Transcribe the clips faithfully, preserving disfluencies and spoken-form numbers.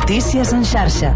Notícies en xarxa.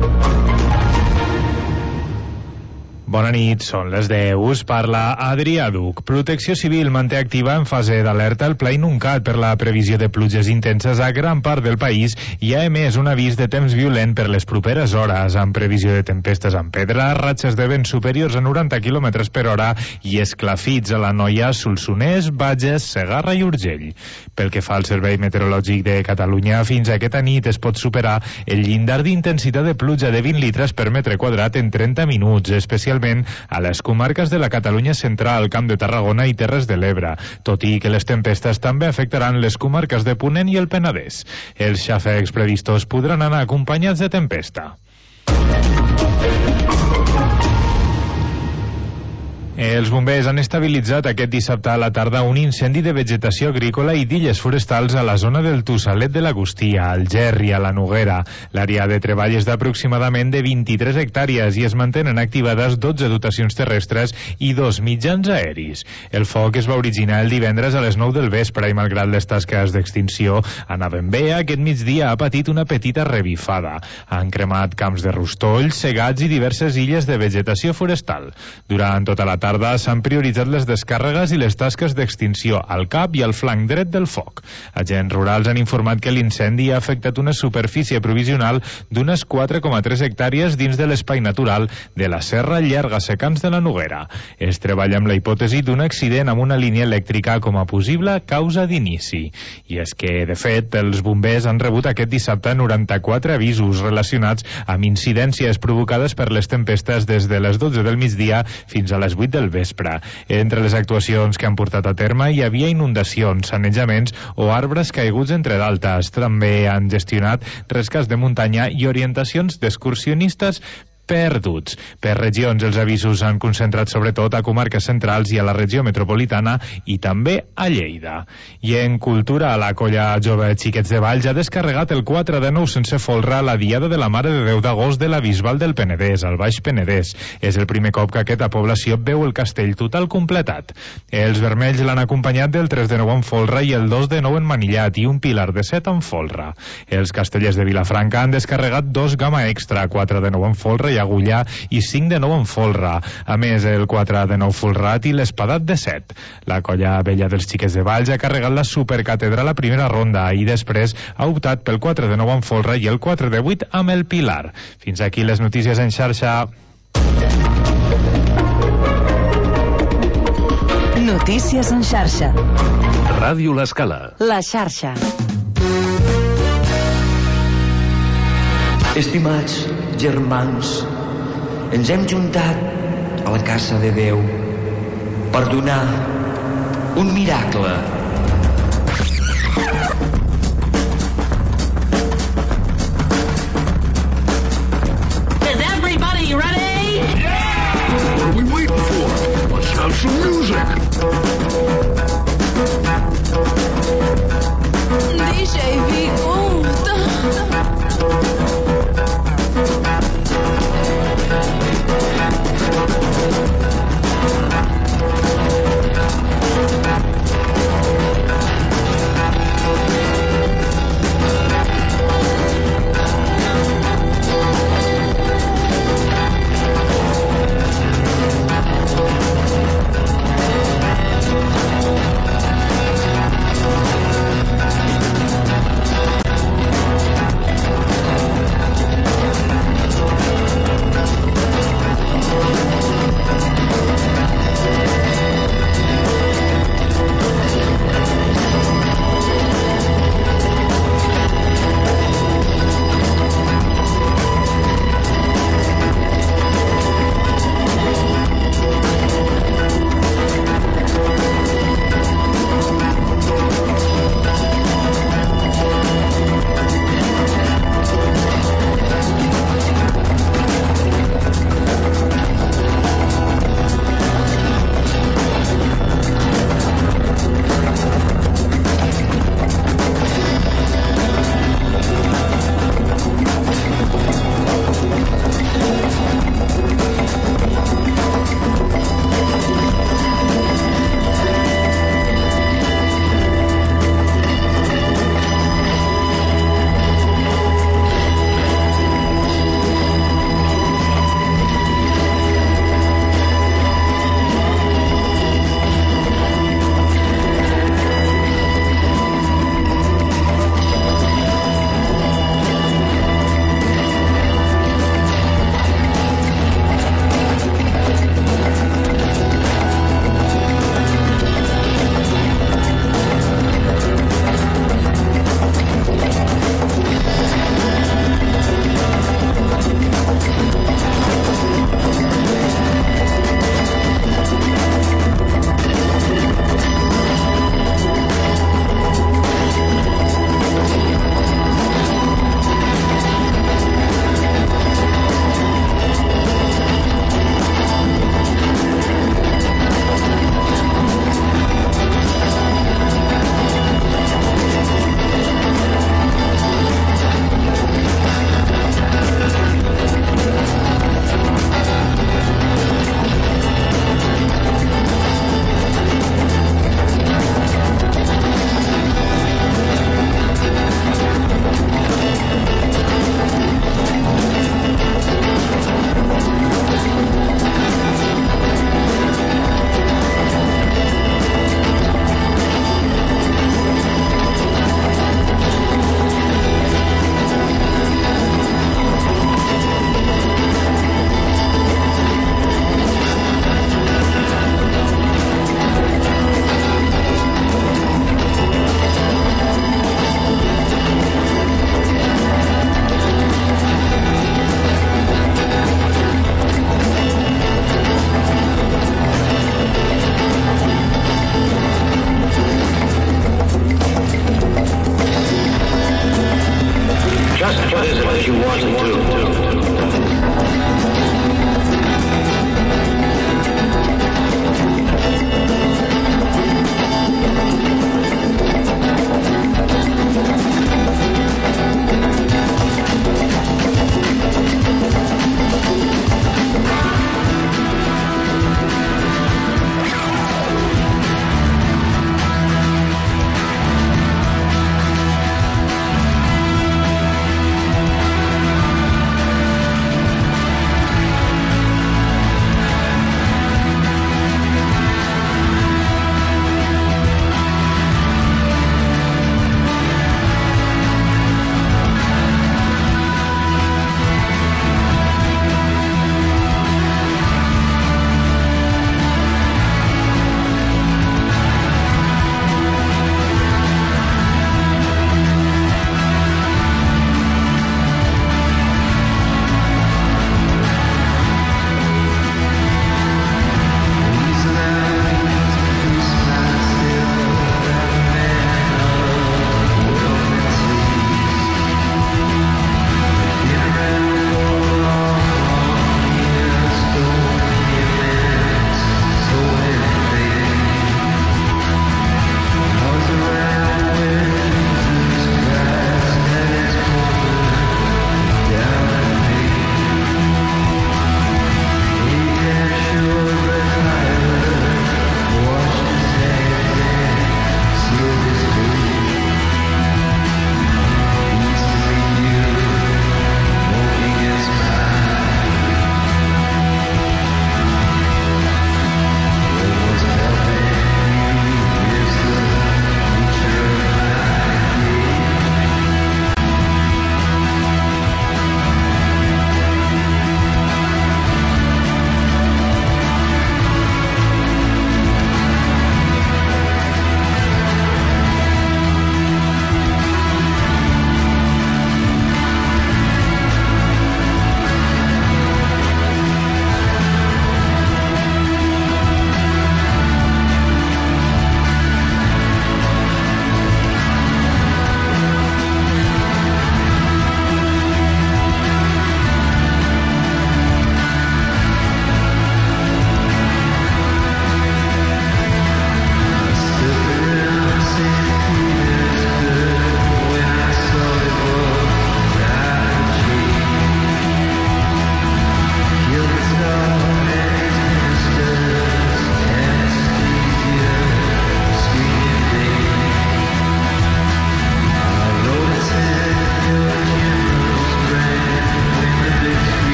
Bona nit, són les deu. Us parla Adrià Duc. Protecció Civil manté activa en fase d'alerta el Pla Inuncat per la previsió de pluges intenses a gran part del país i ha emès un avís de temps violent per les properes hores, amb previsió de tempestes amb pedra, ratxes de vent superiors a noranta quilòmetres per hora i esclafits a la Noia, Solsonès, Bages, Segarra i Urgell. Pel que fa al Servei Meteorològic de Catalunya, fins aquesta nit es pot superar el llindar d'intensitat de pluja de vint litres per metre quadrat en trenta minuts, especialment a les comarques de la Catalunya central, Camp de Tarragona i Terres de l'Ebre, tot i que les tempestes també afectaran les comarques de Ponent i el Penedès. Els xàfecs previstos podran anar acompanyats de tempesta. Els bombers han estabilitzat aquest dissabte a la tarda un incendi de vegetació agrícola i d'illes forestals a la zona del Tossalet de l'Agustia, al Gerri, a la Noguera. L'àrea de treball és d'aproximadament de vint-i-tres hectàrees i es mantenen activades dotze dotacions terrestres i dos mitjans aeris. El foc es va originar el divendres a les nou del vespre i, malgrat les tasques d'extinció anaven bé, aquest migdia ha patit una petita revifada. Han cremat camps de rostolls, segats i diverses illes de vegetació forestal. Durant tota la tarda s'han prioritzat les descàrregues i les tasques d'extinció al cap i al flanc dret del foc. Agents rurals han informat que l'incendi ha afectat una superfície provisional d'unes quatre coma tres hectàrees dins de l'espai natural de la Serra Llarga-Secans de la Noguera. Es treballa amb la hipòtesi d'un accident amb una línia elèctrica com a possible causa d'inici. I és que, de fet, els bombers han rebut aquest dissabte noranta-quatre avisos relacionats amb incidències provocades per les tempestes des de les dotze del migdia fins a les vuit del vespre. Entre les actuacions que han portat a terme hi havia inundacions, sanejaments o arbres caiguts, entre d'altres. També han gestionat rescats de muntanya i orientacions d'excursionistes perduts. Per regions, els avisos s'han concentrat sobretot a comarques centrals i a la regió metropolitana i també a Lleida. I en cultura, la colla jove Xiquets de Valls ha descarregat el quatre de nou sense folre a la Diada de la Mare de Déu d'agost de la Bisbal del Penedès, al Baix Penedès. És el primer cop que aquesta població veu el castell total completat. Els vermells l'han acompanyat del tres de nou en folre i el dos de nou en manillat i un pilar de set en folre. Els castellers de Vilafranca han descarregat dos gamma extra, quatre de nou en folre i agullà i cinc de nou en folre. A més, el quatre de nou folrat i l'espadat de set. La colla vella dels Xiquets de Valls ha carregat la supercatedral a la primera ronda i després ha optat pel quatre de nou en folre i el quatre de vuit amb el pilar. Fins aquí les notícies en xarxa. Notícies en xarxa. Ràdio L'Escala. La xarxa. Estimats germans, ens hem juntat a la casa de Déu per donar un miracle. Is everybody ready? Yeah! What are we waiting for? Let's have some music. D J Vicuta.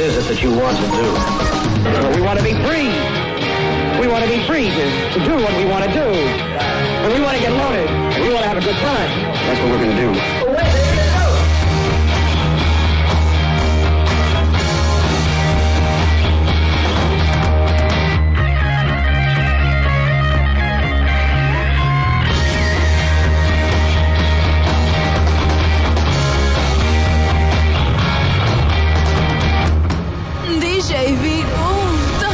is it that you want to do? Well, we want to be free. We want to be free to, to do what we want to do. And we want to get loaded. And we want to have a good time. That's what we're going to do. D J Vigunta.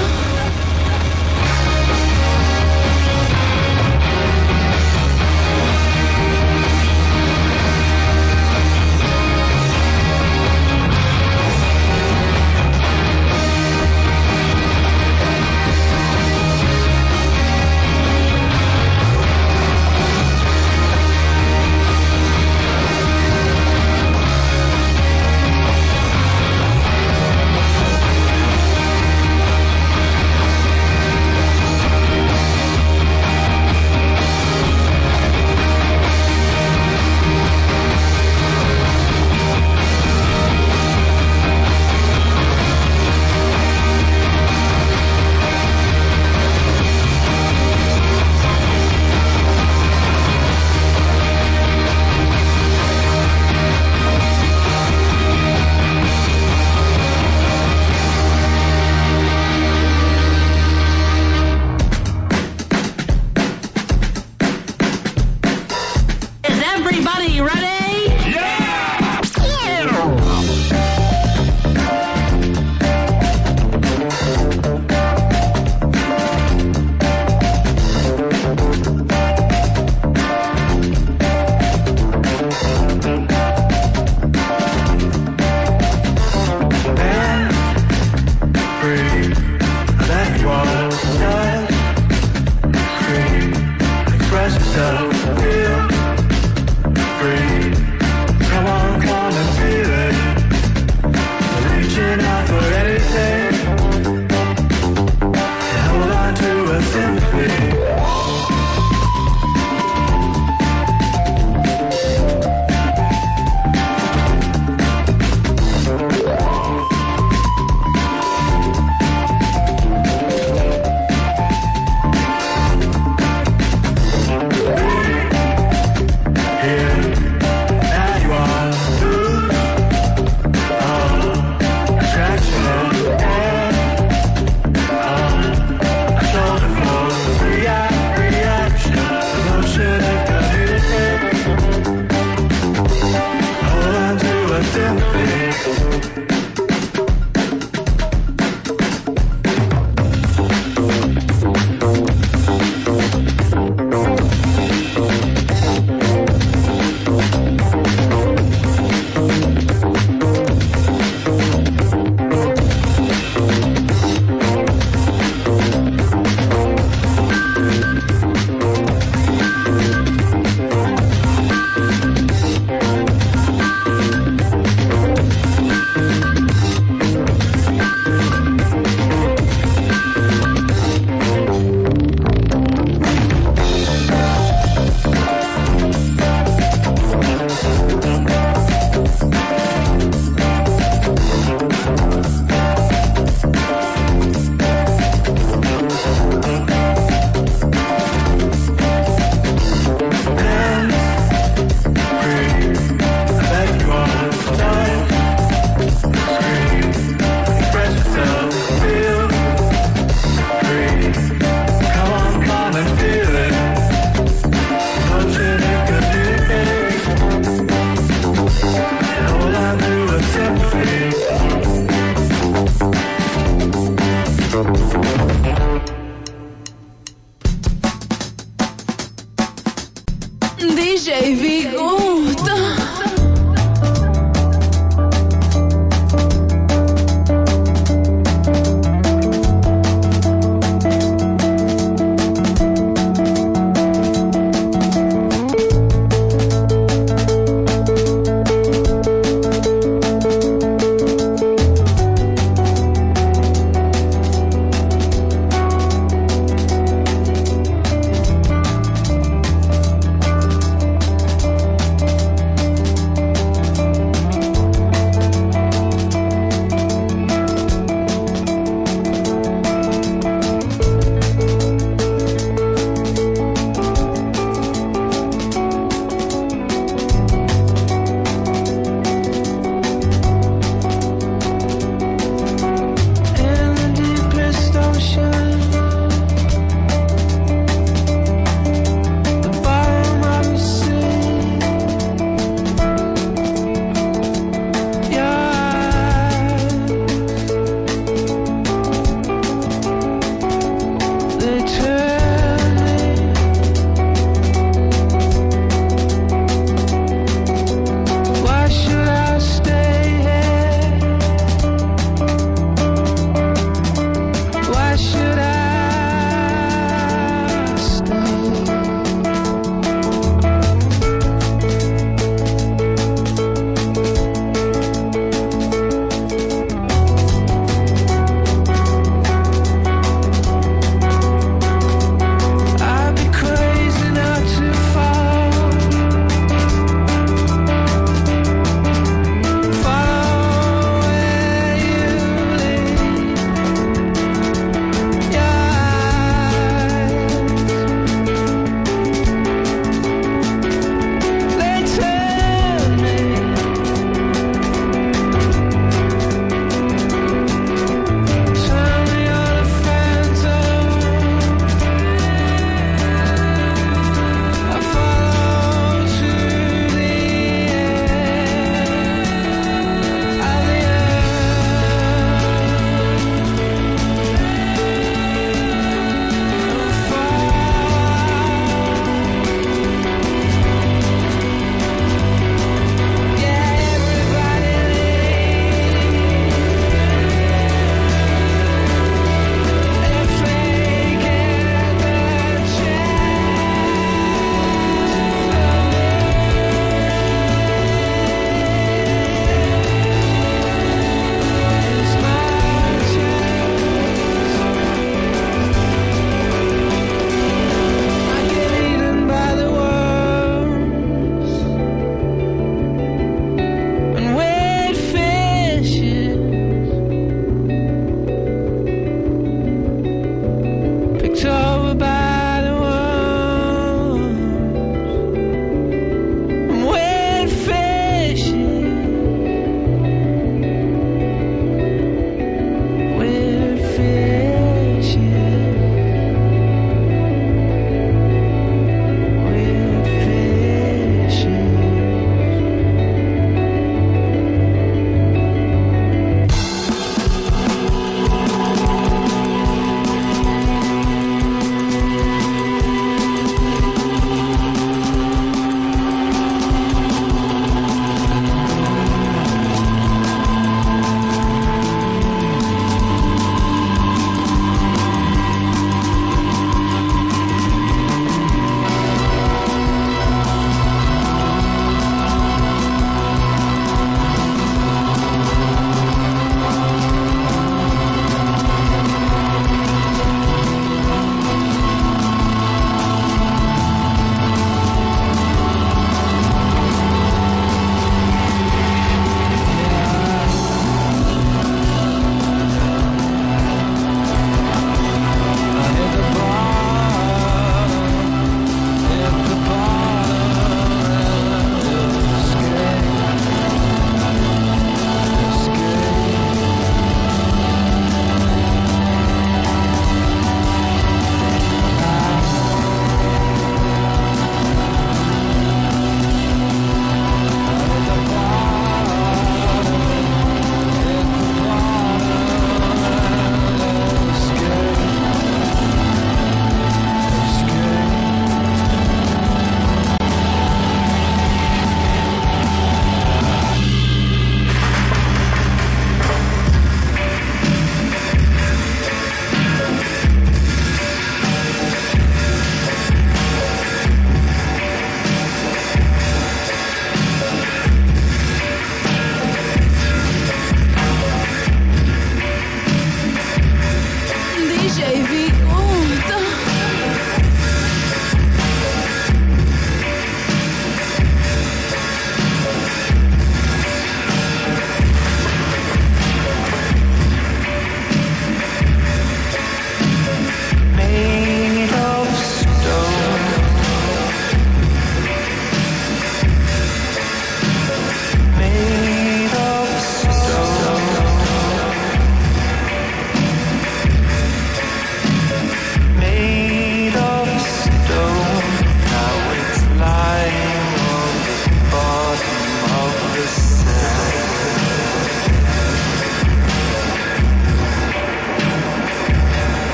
Is everybody ready? Yeah! D J Vigunta.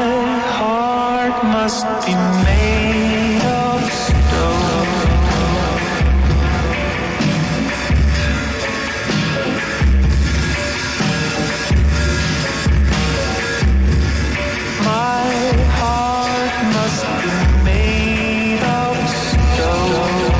heart must be made of stone. My heart must be made of stone.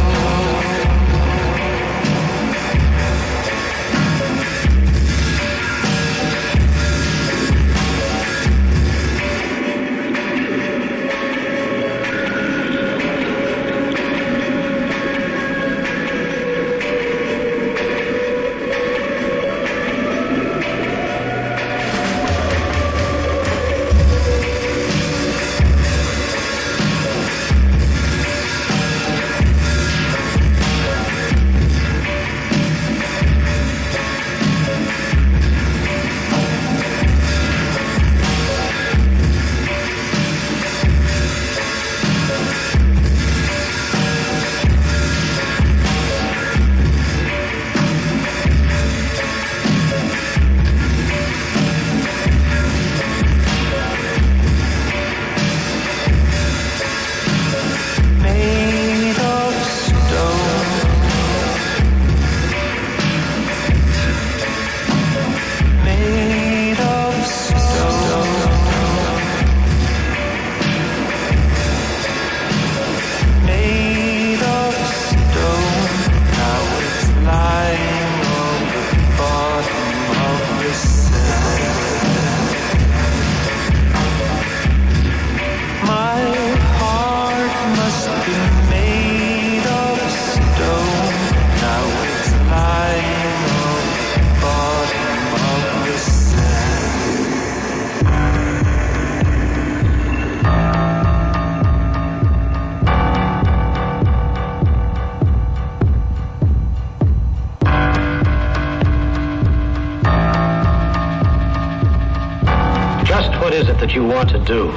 What is it that you want to do?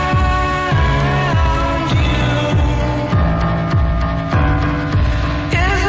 Is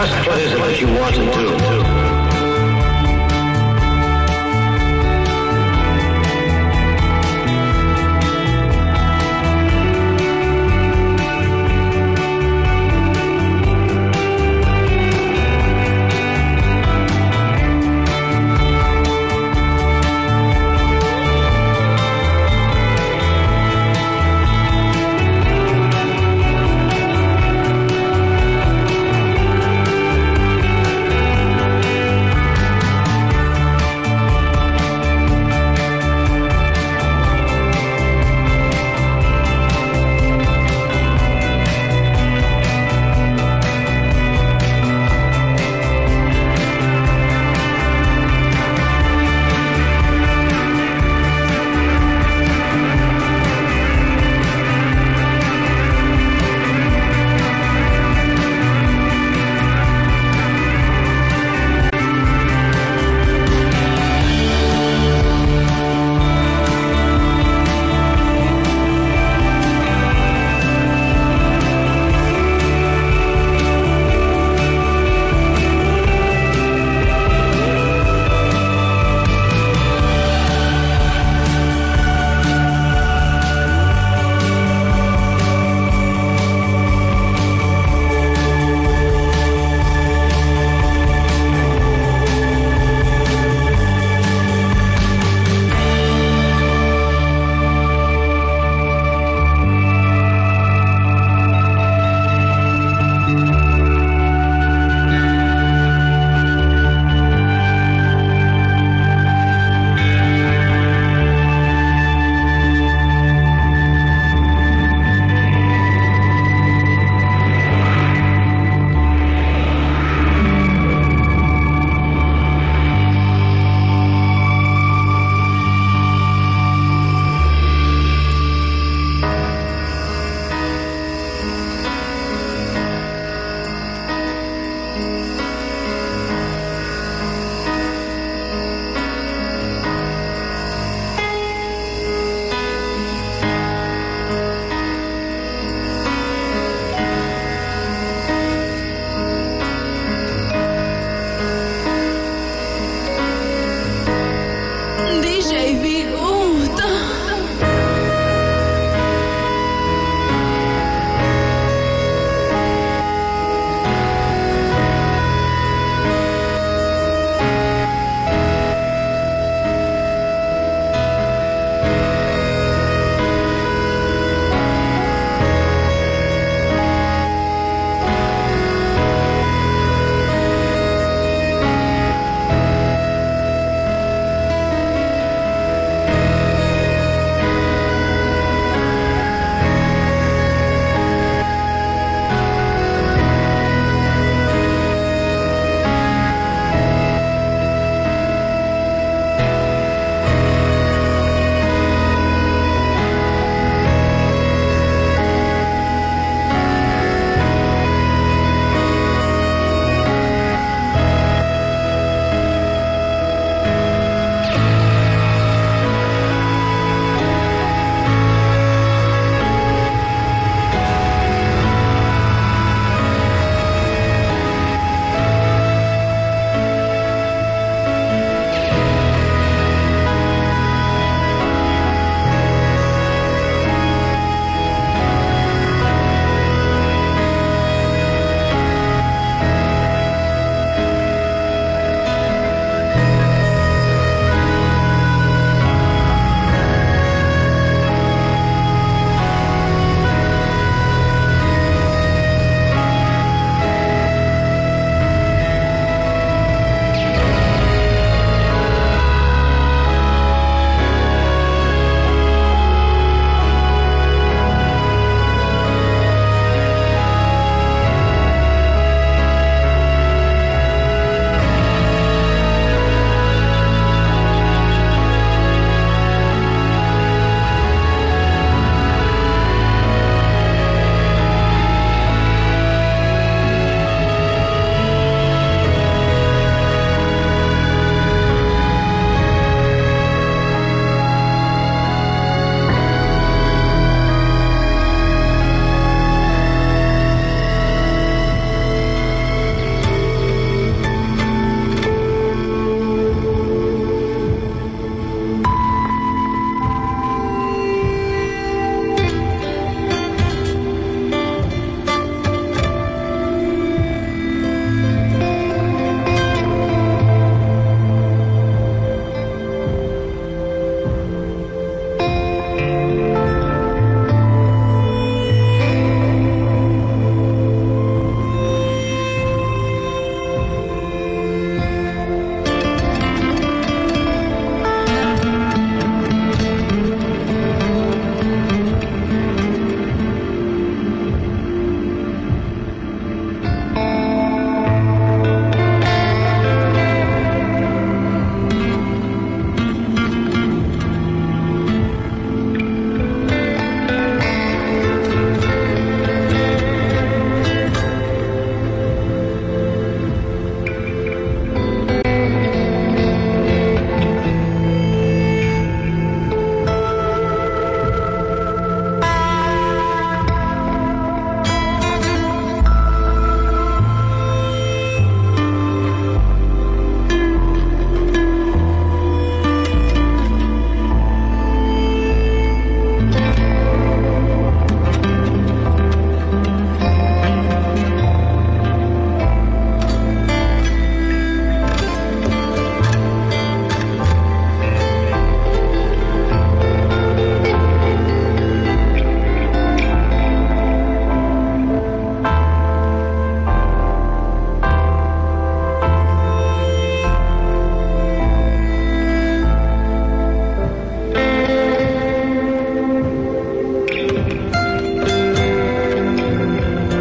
Just what is it that you want to do?